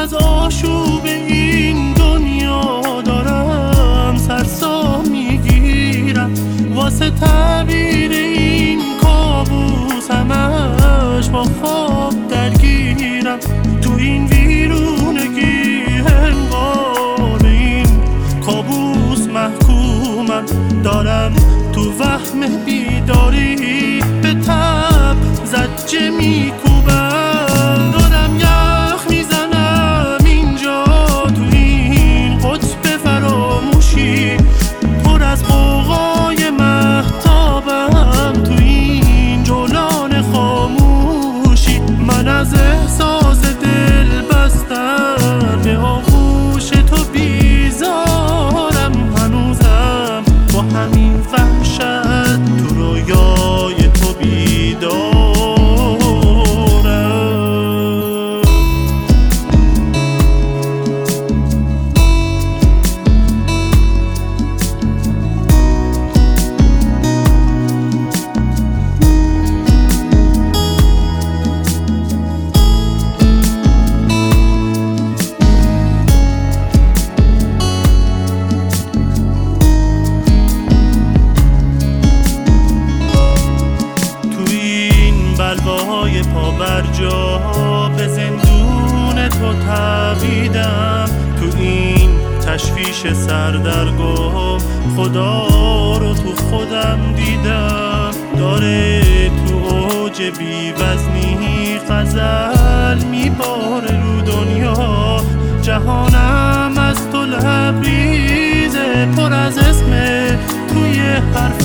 از آشوب این دنیا دارم سرسام میگیرم، واسه تعبیر این کابوس همش با خواب درگیرم. تو این ویرونگی هنگام این کابوس محکومم، دارم تو وهم بیداری به تب زجه میکوبم. دارم یخ میزنم اینجا تو این قطب فراموشی، پر از غوغای مهتابم تو این جولان خاموشی. من از احساس دل بستن به آغوش تو بیزارم، هنوزم با همین وحشت تو رویای تو بیدارم. بلواهای پا برجا به زندون تو تبیدم، تو این تشویش سردرگم خدا رو تو خودم دیدم. داره تو اوج بی‌وزنی غزل میباره رو دنیا، جهانم از تو لبریزه پر از اسم توی حرف